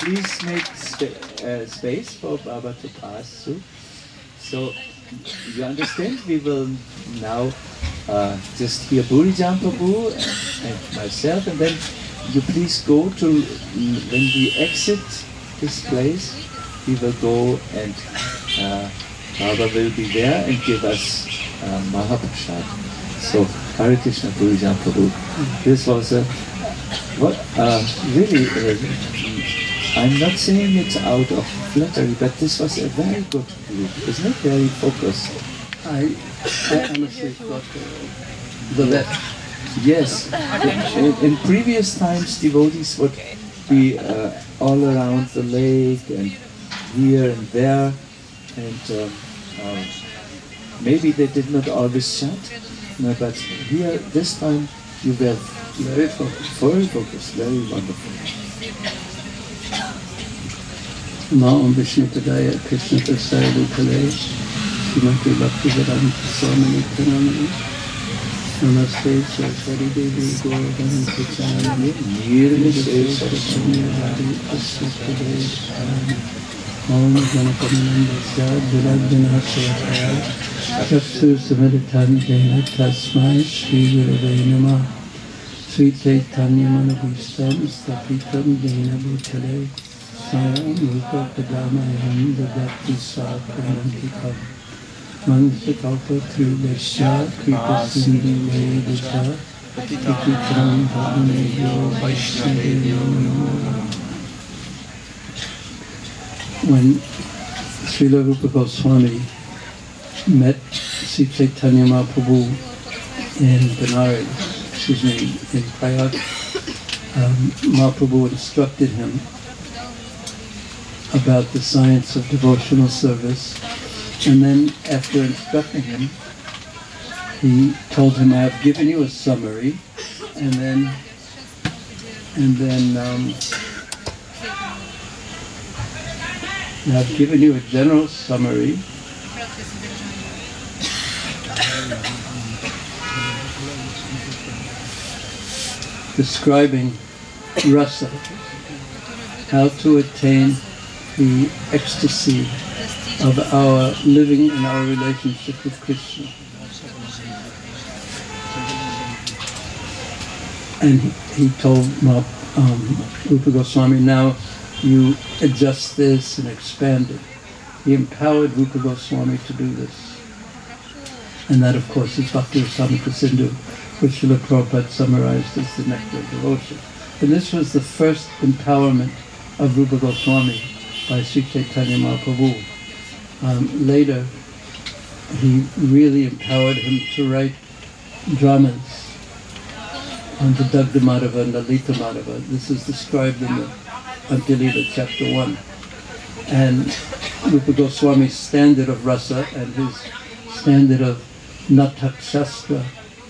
please make space for Baba to pass through. So, you understand? We will now just hear Burijam Prabhu and myself, and then you please go to, when we exit this place, we will go and Baba will be there and give us Mahaprasad. So, Hare Krishna, Burijam Prabhu. This was really, I'm not saying it out of flattery, but this was a very good group, isn't it? Very focused. I honestly thought the left. Yes. In previous times, devotees would be all around the lake and here and there, and maybe they did not always chant, no, but here, this time, you were very focused, very wonderful. Om Vishnu Padaya Krishna Prasaya Bhutale Srimati Bhaktivedanta Swamini Pranamani Namaste Saraswati Devi Gauravan Pracharya Nirvishesha Sanyavadi Aswatade Om Ganakamanandasya Dhurajana Savasaya Chaksu Samaritan Jena Tasmai Shri Gurave Namah Sri Chaitanya Manabhistam Stapitam Jena Bhutale Sayam Rupa Padamayam Dadati Sakranantikam Mansakalpa Trubhasya Kripa Sindhu Vedita Patitam Bhavaneyo Vaishnaveyo Namo. When Srila Rupa Goswami met Sri Chaitanya Mahaprabhu in Benares, in Prayag, Mahaprabhu instructed him about the science of devotional service, and then after instructing him, he told him, I have given you a summary, and then I've given you a general summary, describing rasa, how to attain the ecstasy of our living in our relationship with Krishna. And he told Rupa Goswami, now you adjust this and expand it. He empowered Rupa Goswami to do this. And that, of course, is Bhakti Rasamrita Sindhu, which Srila Prabhupada summarized as the Nectar of Devotion. And this was the first empowerment of Rupa Goswami by Sri Chaitanya Mahaprabhu. Later, he really empowered him to write dramas on the Dagda Madhava and the Lalita Madhava. This is described in the Bhakti-lila chapter 1. And Rupa Goswami's standard of rasa and his standard of Natak Shastra,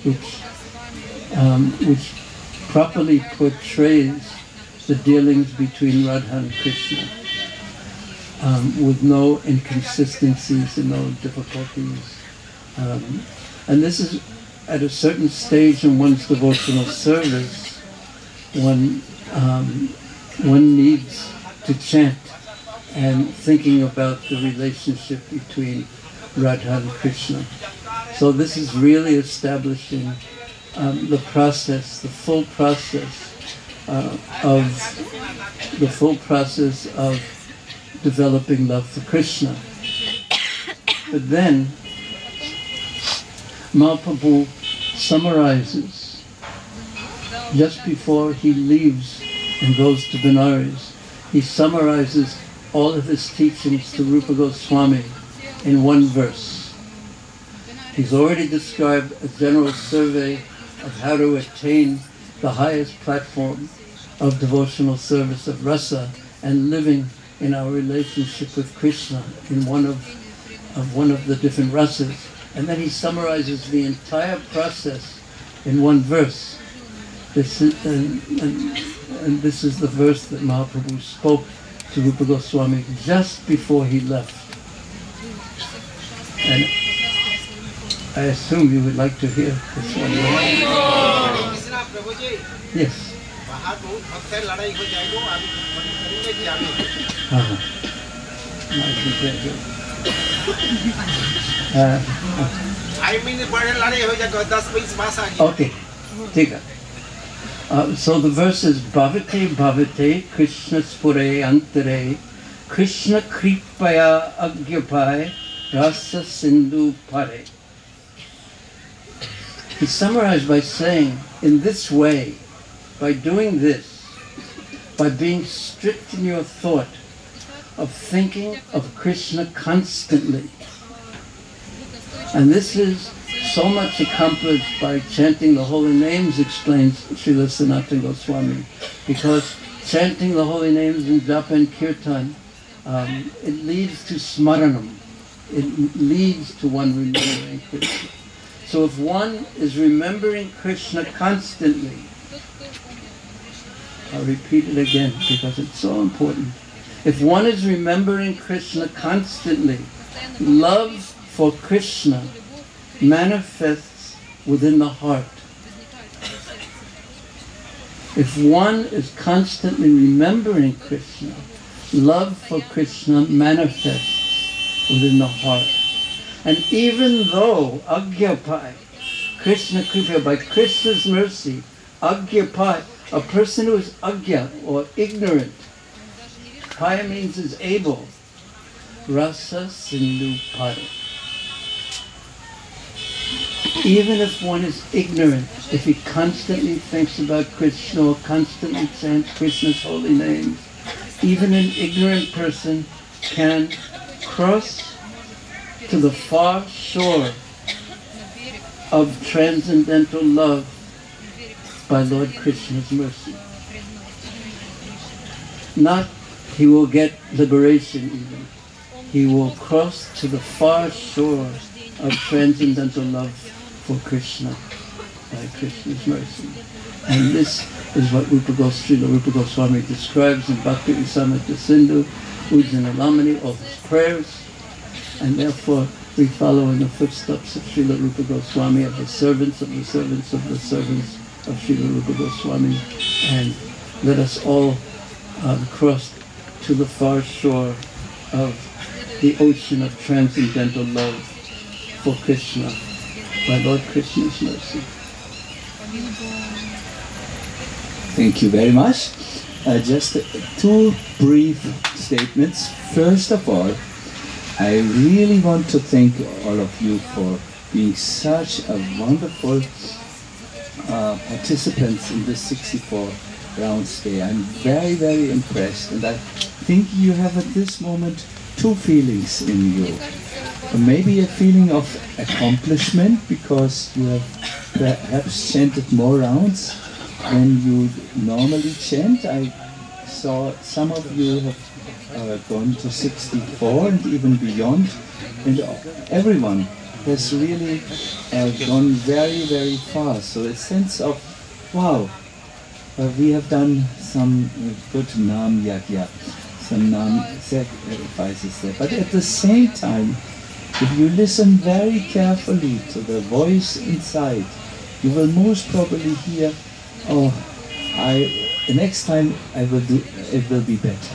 which properly portrays the dealings between Radha and Krishna, with no inconsistencies and no difficulties. And this is at a certain stage in one's devotional service, one needs to chant and thinking about the relationship between Radha and Krishna. So this is really establishing the full process of developing love for Krishna. But then Mahaprabhu summarizes, just before he leaves and goes to Benares, he summarizes all of his teachings to Rupa Goswami in one verse. He's already described a general survey of how to attain the highest platform of devotional service of rasa and living in our relationship with Krishna in one of the different rasas. And then he summarizes the entire process in one verse. This is the verse that Mahaprabhu spoke to Rupa Goswami just before he left. And I assume you would like to hear this one. Yes. Okay, take it. So the verse is Bhavate Bhavate Krishna Spure Antare Krishna Kripaya Agyapai Rasa Sindhu Pare. It's summarized by saying, in this way, by doing this, by being strict in your thought of thinking of Krishna constantly. And this is so much accomplished by chanting the holy names, explains Srila Sanatana Goswami, because chanting the holy names in japa and kirtan, it leads to smaranam. It leads to one remembering Krishna. So if one is remembering Krishna constantly, I'll repeat it again because it's so important. If one is remembering Krishna constantly, love for Krishna manifests within the heart. If one is constantly remembering Krishna, love for Krishna manifests within the heart. And even though Agyapai, Krishna Kripa, by Krishna's mercy, Agyapai, a person who is Agya or ignorant, Paya means is able, Rasa Sindhu Pare. Even if one is ignorant, if he constantly thinks about Krishna or constantly chants Krishna's holy names, even an ignorant person can cross to the far shore of transcendental love by Lord Krishna's mercy. Not he will get liberation even. He will cross to the far shore of transcendental love for Krishna by Krishna's mercy. And this is what Srila Rupa Goswami describes in Bhakti Rasamrita Sindhu, Ujjana all his prayers. And therefore we follow in the footsteps of Srila Rupa Goswami, of the servants of the servants of the servants of Srila Rupa Goswami, and let us all cross to the far shore of the ocean of transcendental love for Krishna by Lord Krishna's mercy. Thank you very much. Just two brief statements. First of all, I really want to thank all of you for being such a wonderful participants in this 64 rounds day. I'm very, very impressed, and I think you have at this moment two feelings in you. Maybe a feeling of accomplishment because you have perhaps chanted more rounds than you normally chant. I saw some of you have gone to 64 and even beyond, and everyone has really gone very, very far. So a sense of, wow, we have done some good Nam Yagya, some Nam sacrifices there. But at the same time, if you listen very carefully to the voice inside, you will most probably hear, oh, the next time I will do, it will be better.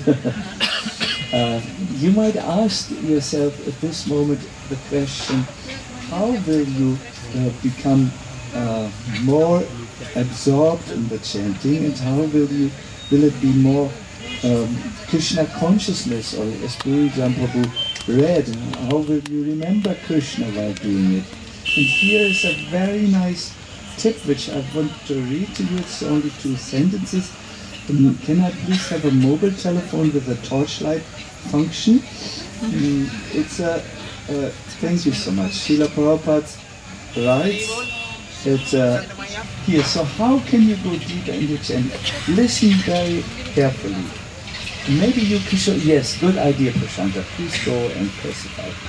You might ask yourself at this moment the question, how will you become more absorbed in the chanting, and how will it be more Krishna consciousness, or as Guru Jampabu read, how will you remember Krishna while doing it? And here is a very nice tip which I want to read to you. It's only 2 sentences. Can I please have a mobile telephone with a torchlight function? It's thank you so much. Srila Prabhupada writes that here, so how can you go deeper into chanting? Listen very carefully. Maybe you can show, yes, good idea, Prashanta. Please go and press it out.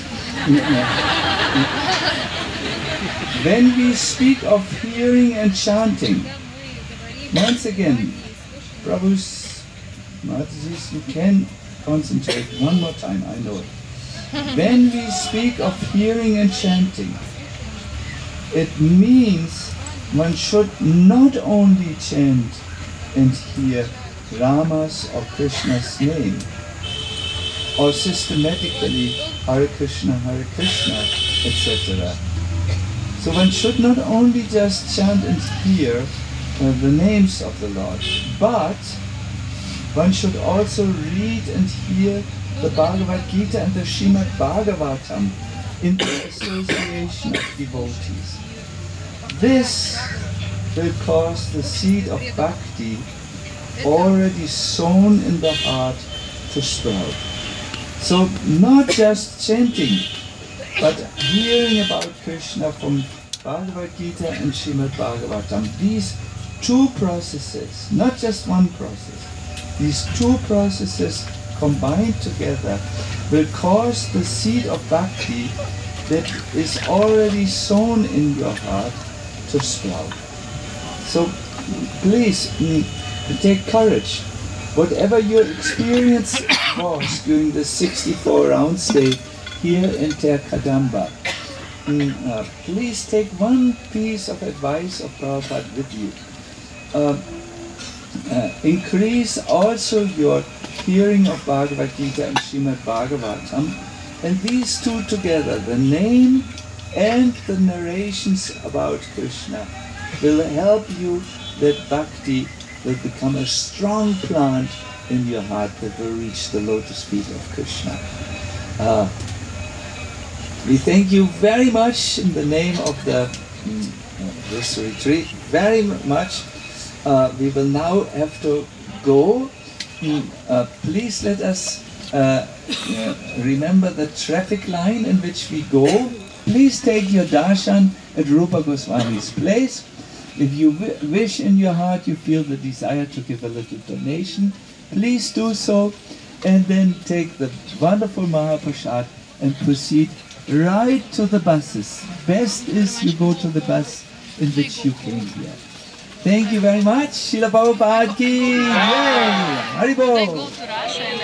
When we speak of hearing and chanting, once again, Prabhu's, Mataji's, you can concentrate one more time, I know it. When we speak of hearing and chanting, it means one should not only chant and hear Rama's or Krishna's name, or systematically Hare Krishna, etc. So one should not only just chant and hear the names of the Lord, but one should also read and hear the Bhagavad Gita and the Srimad Bhagavatam in the association of devotees. This will cause the seed of bhakti already sown in the heart to sprout. So not just chanting, but hearing about Krishna from Bhagavad Gita and Srimad Bhagavatam. These two processes, not just one process, these two processes combined together will cause the seed of bhakti that is already sown in your heart to sprout. So please take courage. Whatever your experience was during the 64 round stay here in Ter Kadamba, please take one piece of advice of Prabhupada with you. Increase also your hearing of Bhagavad Gita and Srimad Bhagavatam, and these two together, the name and the narrations about Krishna, will help you that bhakti will become a strong plant in your heart that will reach the lotus feet of Krishna. We thank you very much in the name of this retreat, very much. We will now have to go. Please let us remember the traffic line in which we go. Please take your darshan at Rupa Goswami's place. If you wish in your heart, you feel the desire to give a little donation, please do so, and then take the wonderful Mahaprasad and proceed right to the buses. Best is you go to the bus in which you came here. Thank you very much. Srila Prabhupada ki jai. Haribol.